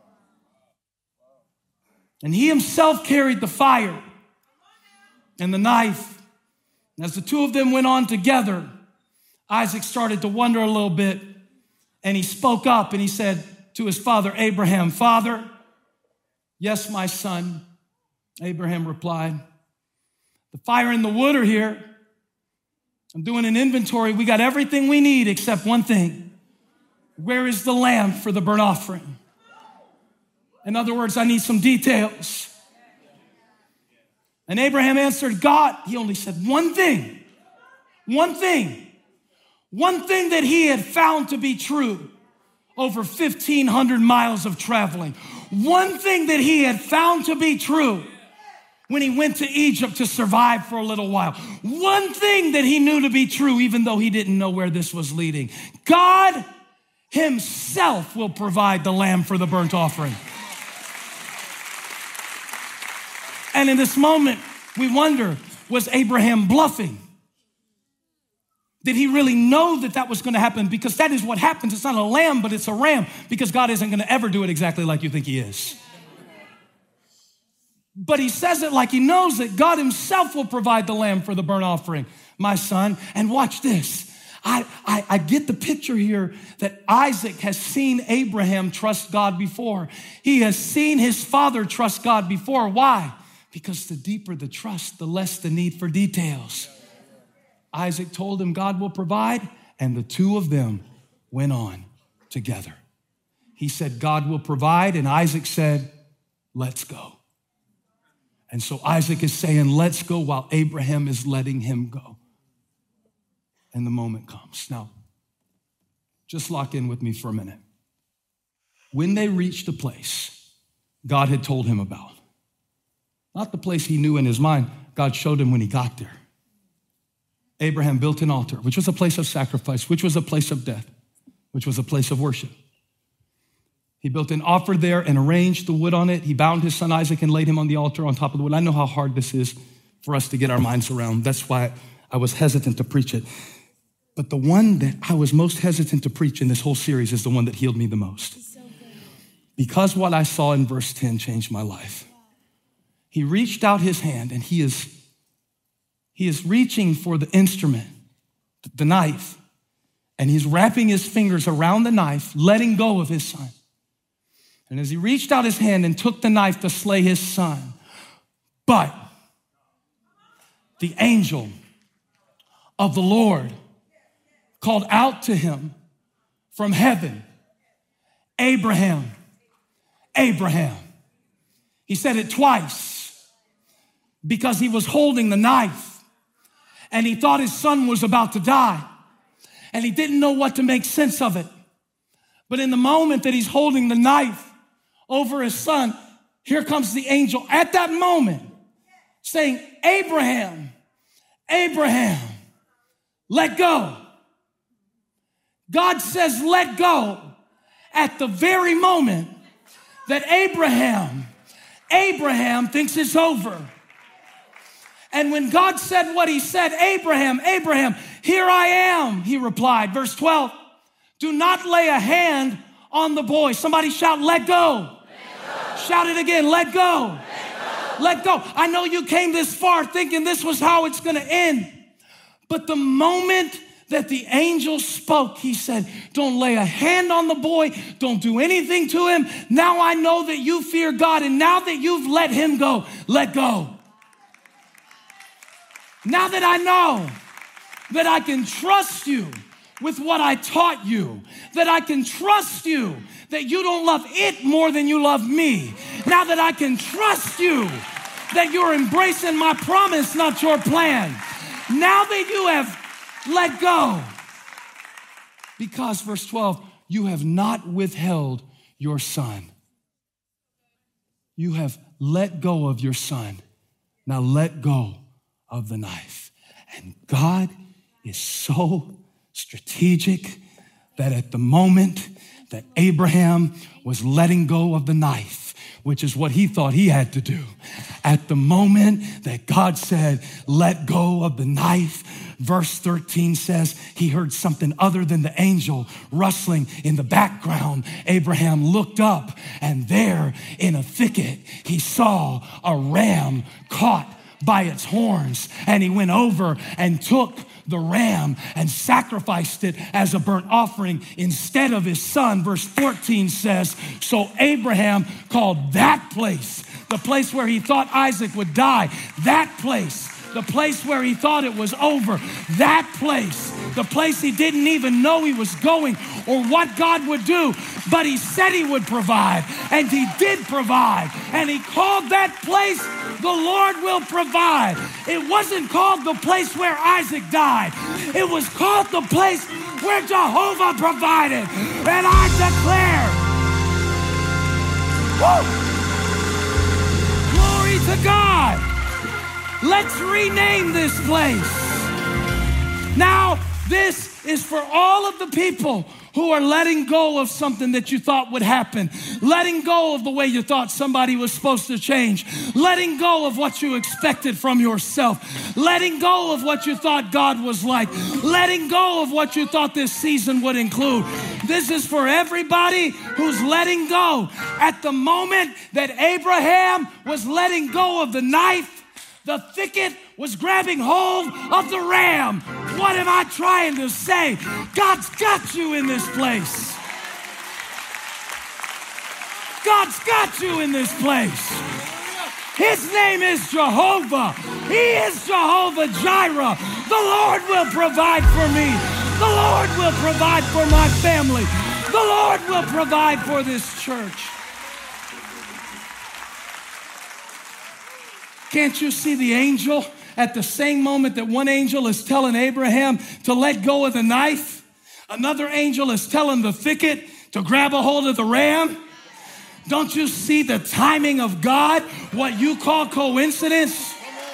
And he himself carried the fire and the knife. And as the two of them went on together, Isaac started to wonder a little bit, and he spoke up and he said to his father Abraham, "Father." "Yes, my son," Abraham replied. "The fire and the wood are here. I'm doing an inventory. We got everything we need except one thing. Where is the lamb for the burnt offering?" In other words, I need some details. And Abraham answered God. He only said one thing. One thing. One thing that he had found to be true over 1,500 miles of traveling. One thing that he had found to be true when he went to Egypt to survive for a little while. One thing that he knew to be true, even though he didn't know where this was leading. God himself will provide the lamb for the burnt offering. And in this moment, we wonder, was Abraham bluffing? Did he really know that that was going to happen? Because that is what happens. It's not a lamb, but it's a ram, because God isn't going to ever do it exactly like you think he is. But he says it like he knows that God himself will provide the lamb for the burnt offering, my son. And watch this. I get the picture here that Isaac has seen Abraham trust God before. He has seen his father trust God before. Why? Because the deeper the trust, the less the need for details. Isaac told him God will provide, and the two of them went on together. He said, God will provide, and Isaac said, let's go. And so Isaac is saying, let's go, while Abraham is letting him go. And the moment comes. Now, just lock in with me for a minute. When they reached the place God had told him about, not the place he knew in his mind, God showed him when he got there. Abraham built an altar, which was a place of sacrifice, which was a place of death, which was a place of worship. He built an altar there and arranged the wood on it. He bound his son Isaac and laid him on the altar on top of the wood. I know how hard this is for us to get our minds around. That's why I was hesitant to preach it. But the one that I was most hesitant to preach in this whole series is the one that healed me the most. Because what I saw in verse 10 changed my life. He reached out his hand, and he is reaching for the instrument, the knife, and he's wrapping his fingers around the knife, letting go of his son. And as he reached out his hand and took the knife to slay his son, but the angel of the Lord called out to him from heaven, Abraham, Abraham. He said it twice because he was holding the knife and he thought his son was about to die and he didn't know what to make sense of it. But in the moment that he's holding the knife over his son, here comes the angel at that moment saying, Abraham, Abraham, let go. God says, let go at the very moment that Abraham thinks it's over. And when God said what he said, Abraham, Abraham, here I am, he replied. Verse 12, do not lay a hand on the boy. Somebody shout, let go. Shout it again, let go. Let go. I know you came this far thinking this was how it's going to end. But the moment that the angel spoke, he said, don't lay a hand on the boy. Don't do anything to him. Now I know that you fear God. And now that you've let him go, let go. Now that I know that I can trust you with what I taught you, that I can trust you, that you don't love it more than you love me. Now that I can trust you, that you're embracing my promise, not your plan. Now that you have let go. Because, verse 12, you have not withheld your son. You have let go of your son. Now let go of the knife. And God is so strategic that at the moment that Abraham was letting go of the knife, which is what he thought he had to do. At the moment that God said, let go of the knife, verse 13 says he heard something other than the angel rustling in the background. Abraham looked up, and there in a thicket, he saw a ram caught by its horns, and he went over and took the ram and sacrificed it as a burnt offering instead of his son. Verse 14 says, so Abraham called that place, the place where he thought Isaac would die, that place, the place where he thought it was over, that place, the place he didn't even know he was going or what God would do, but he said he would provide, and he did provide, and he called that place, the Lord will provide. It wasn't called the place where Isaac died. It was called the place where Jehovah provided. And I declare, woo, glory to God. Let's rename this place. Now, this is for all of the people who are letting go of something that you thought would happen, letting go of the way you thought somebody was supposed to change, letting go of what you expected from yourself, letting go of what you thought God was like, letting go of what you thought this season would include. This is for everybody who's letting go. At the moment that Abraham was letting go of the knife, the thicket was grabbing hold of the ram. What am I trying to say? God's got you in this place. God's got you in this place. His name is Jehovah. He is Jehovah Jireh. The Lord will provide for me. The Lord will provide for my family. The Lord will provide for this church. Can't you see the angel at the same moment that one angel is telling Abraham to let go of the knife? Another angel is telling the thicket to grab a hold of the ram. Don't you see the timing of God, what you call coincidence?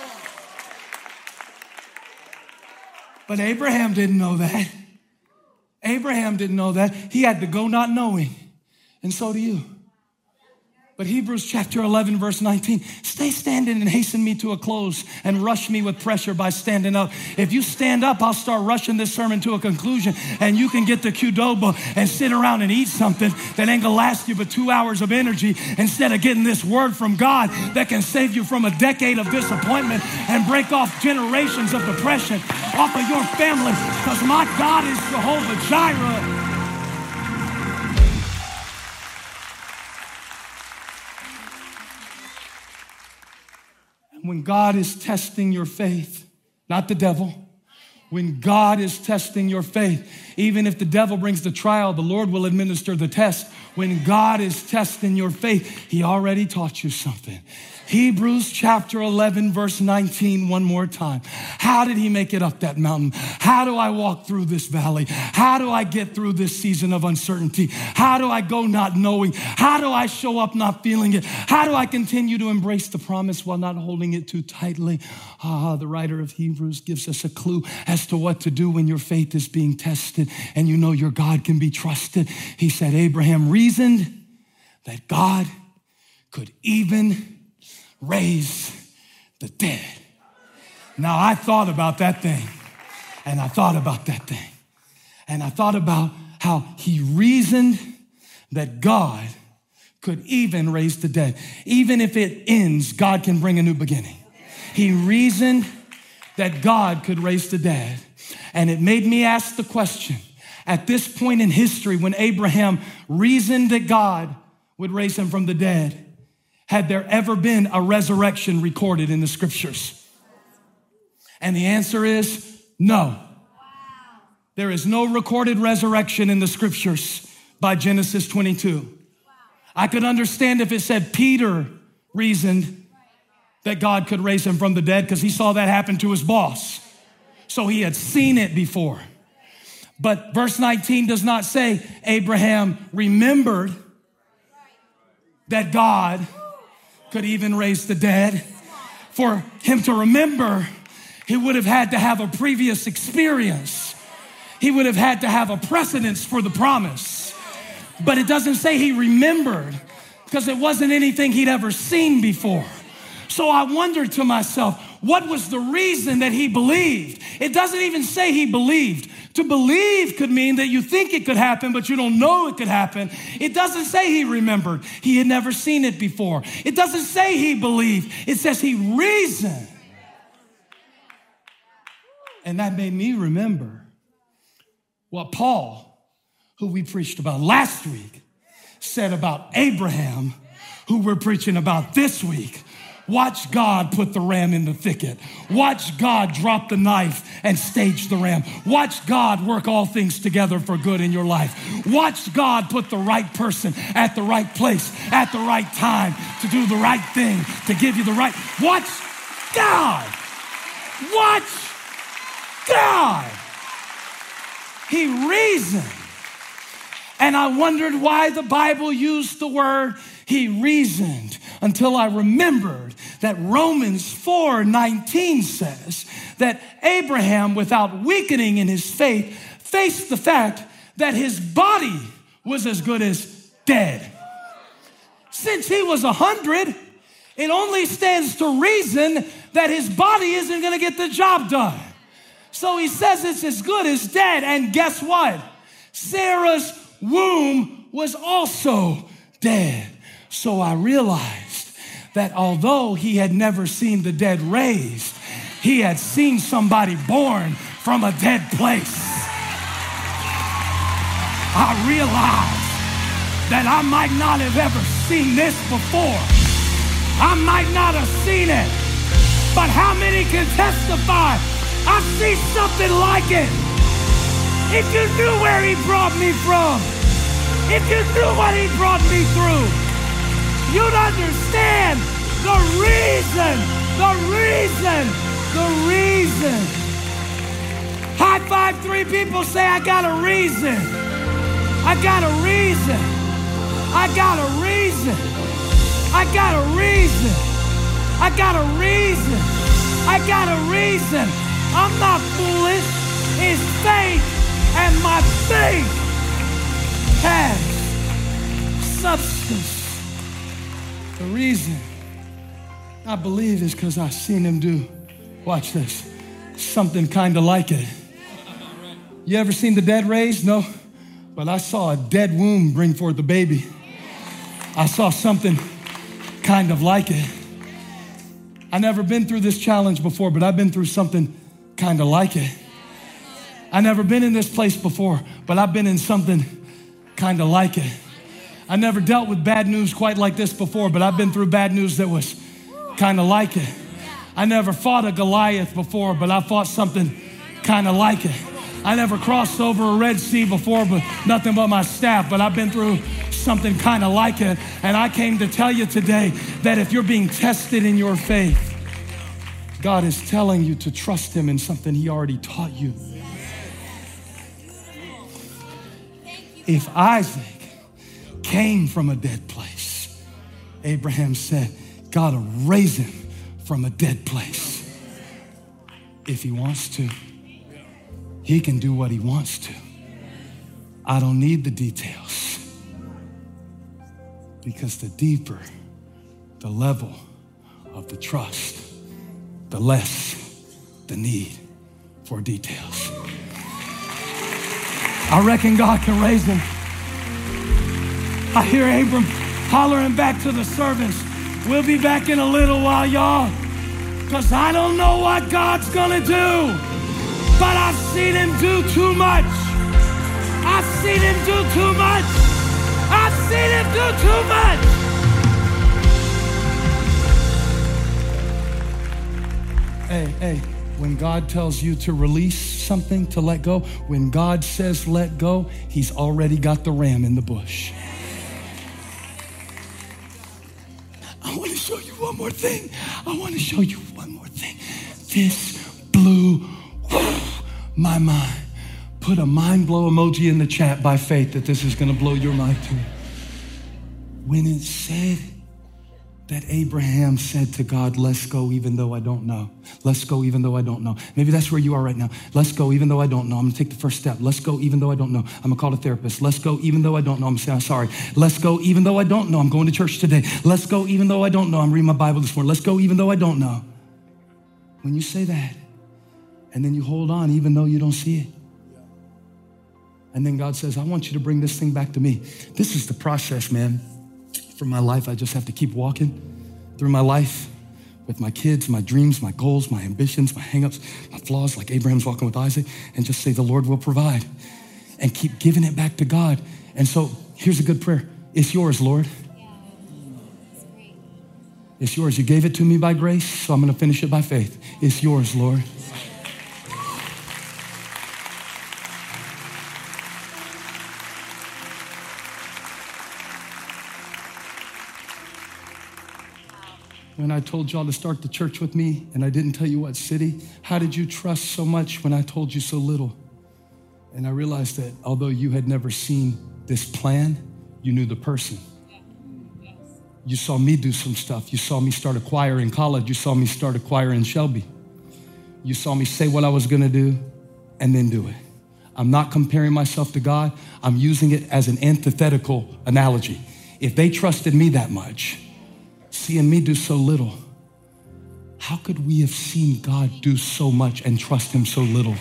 But Abraham didn't know that. Abraham didn't know that. He had to go not knowing. And so do you. But Hebrews chapter 11, verse 19, stay standing and hasten me to a close and rush me with pressure by standing up. If you stand up, I'll start rushing this sermon to a conclusion, and you can get the Qdoba and sit around and eat something that ain't gonna last you but 2 hours of energy instead of getting this word from God that can save you from a decade of disappointment and break off generations of depression off of your family, because my God is Jehovah Jireh. When God is testing your faith, not the devil, when God is testing your faith, even if the devil brings the trial, the Lord will administer the test. When God is testing your faith, he already taught you something. Hebrews chapter 11, verse 19, one more time. How did he make it up that mountain? How do I walk through this valley? How do I get through this season of uncertainty? How do I go not knowing? How do I show up not feeling it? How do I continue to embrace the promise while not holding it too tightly? The writer of Hebrews gives us a clue as to what to do when your faith is being tested and you know your God can be trusted. He said, Abraham reasoned that God could even raise the dead. Now, I thought about that thing, and I thought about that thing, and I thought about how he reasoned that God could even raise the dead. Even if it ends, God can bring a new beginning. He reasoned that God could raise the dead, and it made me ask the question, at this point in history, when Abraham reasoned that God would raise him from the dead, had there ever been a resurrection recorded in the scriptures? And the answer is no. There is no recorded resurrection in the scriptures by Genesis 22. I could understand if it said Peter reasoned that God could raise him from the dead because he saw that happen to his boss. So he had seen it before. But verse 19 does not say Abraham remembered that God could even raise the dead. For him to remember, he would have had to have a previous experience. He would have had to have a precedence for the promise. But it doesn't say he remembered. because it wasn't anything he'd ever seen before. So I wondered to myself, what was the reason that he believed? It doesn't even say he believed. To believe could mean that you think it could happen, but you don't know it could happen. It doesn't say he remembered. He had never seen it before. It doesn't say he believed. It says he reasoned. And that made me remember what Paul, who we preached about last week, said about Abraham, who we're preaching about this week. Watch God put the ram in the thicket. Watch God drop the knife and stage the ram. Watch God work all things together for good in your life. Watch God put the right person at the right place at the right time to do the right thing, to give you the right. Watch God. Watch God. He reasoned. And I wondered why the Bible used the word he reasoned until I remembered that Romans 4:19 says that Abraham, without weakening in his faith, faced the fact that his body was as good as dead. Since he was 100, it only stands to reason that his body isn't going to get the job done. So he says it's as good as dead. And guess what? Sarah's womb was also dead. So I realized that although he had never seen the dead raised, he had seen somebody born from a dead place. I realized that I might not have ever seen this before. I might not have seen it, but how many can testify, I see something like it? If you knew where he brought me from, if you knew what he brought me through, you'd understand the reason. High five 3 people, say, I got a reason. I got a reason. I got a reason. I got a reason. I got a reason. I got a reason. I'm not foolish. It's faith, and my faith has substance. The reason I believe is because I've seen him do, watch this, something kind of like it. You ever seen the dead raised? No. But I saw a dead womb bring forth a baby. I saw something kind of like it. I've never been through this challenge before, but I've been through something kind of like it. I've never been in this place before, but I've been in something kind of like it. I never dealt with bad news quite like this before, but I've been through bad news that was kind of like it. I never fought a Goliath before, but I fought something kind of like it. I never crossed over a Red Sea before, but nothing but my staff, but I've been through something kind of like it. And I came to tell you today that if you're being tested in your faith, God is telling you to trust him in something he already taught you. If Isaac came from a dead place, Abraham said, God will raise him from a dead place. If he wants to, he can do what he wants to. I don't need the details, because the deeper the level of the trust, the less the need for details. I reckon God can raise him. I hear Abram hollering back to the servants, we'll be back in a little while, y'all, because I don't know what God's gonna do, but I've seen him do too much. I've seen him do too much. I've seen him do too much. Hey, when God tells you to release something, to let go, when God says let go, he's already got the ram in the bush. I want to show you one more thing. This blew my mind. Put a mind blow emoji in the chat by faith that this is going to blow your mind too. When it said that Abraham said to God, let's go even though I don't know. Let's go even though I don't know. Maybe that's where you are right now. Let's go even though I don't know. I'm gonna take the first step. Let's go even though I don't know. I'm gonna call a therapist. Let's go even though I don't know. I'm saying, I'm sorry. Let's go even though I don't know. I'm going to church today. Let's go even though I don't know. I'm reading my Bible this morning. Let's go even though I don't know. When you say that, and then you hold on even though you don't see it. And then God says, I want you to bring this thing back to me. This is the process, man. For my life, I just have to keep walking through my life with my kids, my dreams, my goals, my ambitions, my hangups, my flaws, like Abraham's walking with Isaac, and just say, the Lord will provide. And keep giving it back to God. And so here's a good prayer. It's yours, Lord. Yeah, that's great. It's yours. You gave it to me by grace, so I'm going to finish it by faith. It's yours, Lord. When I told y'all to start the church with me and I didn't tell you what city, how did you trust so much when I told you so little? And I realized that although you had never seen this plan, you knew the person. Yes. You saw me do some stuff. You saw me start a choir in college. You saw me start a choir in Shelby. You saw me say what I was gonna do and then do it. I'm not comparing myself to God. I'm using it as an antithetical analogy. If they trusted me that much, seeing me do so little, how could we have seen God do so much and trust him so little?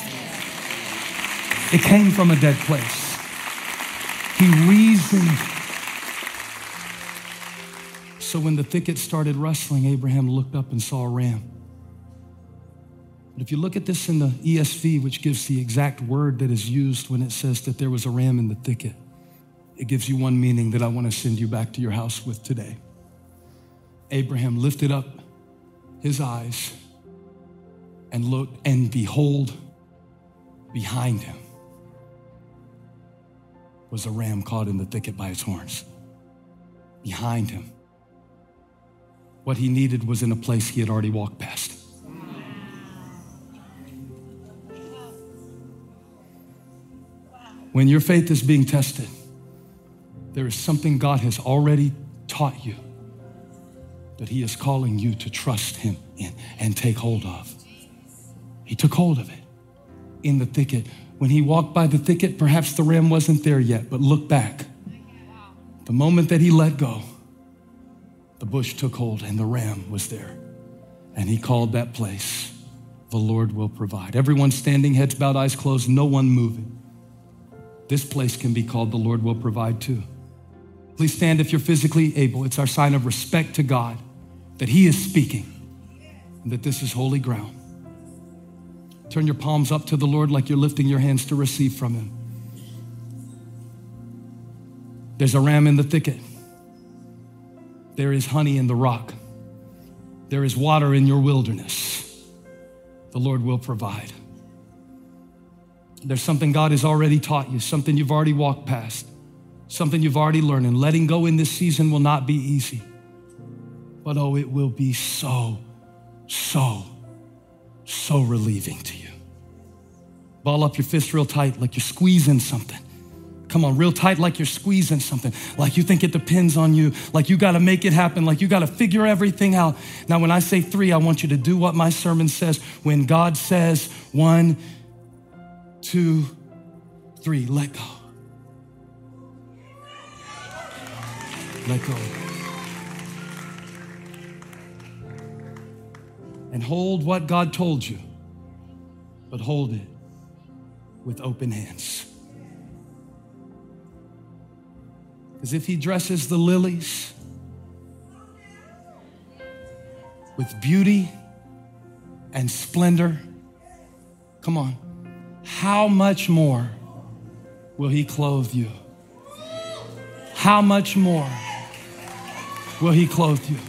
It came from a dead place. He reasoned. So when the thicket started rustling, Abraham looked up and saw a ram. But if you look at this in the ESV, which gives the exact word that is used when it says that there was a ram in the thicket, it gives you one meaning that I want to send you back to your house with today. Abraham lifted up his eyes and looked, and behold, behind him was a ram caught in the thicket by its horns. Behind him. What he needed was in a place he had already walked past. When your faith is being tested, there is something God has already taught you that he is calling you to trust him in and take hold of. He took hold of it in the thicket. When he walked by the thicket, perhaps the ram wasn't there yet, but look back. The moment that he let go, the bush took hold and the ram was there. And he called that place, the Lord will provide. Everyone standing, heads bowed, eyes closed, no one moving. This place can be called the Lord will provide too. Please stand if you're physically able. It's our sign of respect to God that he is speaking and that this is holy ground. Turn your palms up to the Lord like you're lifting your hands to receive from him. There's a ram in the thicket. There is honey in the rock. There is water in your wilderness. The Lord will provide. There's something God has already taught you, something you've already walked past, something you've already learned, and letting go in this season will not be easy. But oh, it will be so relieving to you. Ball up your fist real tight like you're squeezing something. Come on, real tight like you're squeezing something, like you think it depends on you, like you gotta make it happen, like you gotta figure everything out. Now, when I say 3, I want you to do what my sermon says. When God says 1, 2, 3, let go. Let go. And hold what God told you, but hold it with open hands. Because if he dresses the lilies with beauty and splendor, come on, how much more will he clothe you? How much more will he clothe you?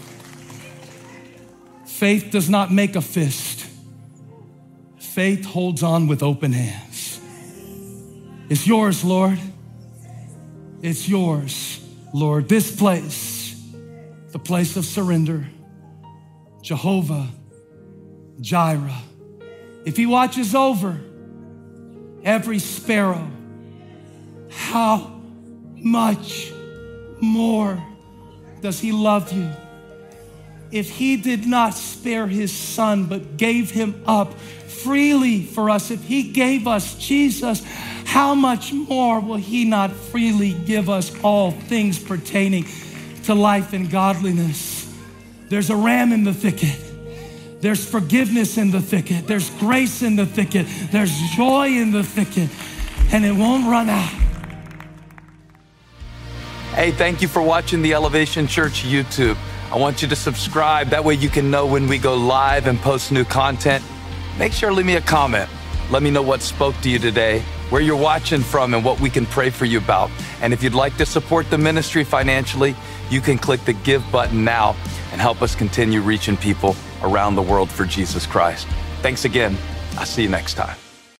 Faith does not make a fist. Faith holds on with open hands. It's yours, Lord. It's yours, Lord. This place, the place of surrender, Jehovah Jireh. If he watches over every sparrow, how much more does he love you? if he did not spare his son, but gave him up freely for us, if he gave us Jesus, how much more will he not freely give us all things pertaining to life and godliness? There's a ram in the thicket. There's forgiveness in the thicket. There's grace in the thicket. There's joy in the thicket, and it won't run out. Hey, thank you for watching the Elevation Church YouTube. I want you to subscribe. That way you can know when we go live and post new content. Make sure to leave me a comment. Let me know what spoke to you today, where you're watching from, and what we can pray for you about. And if you'd like to support the ministry financially, you can click the Give button now and help us continue reaching people around the world for Jesus Christ. Thanks again. I'll see you next time.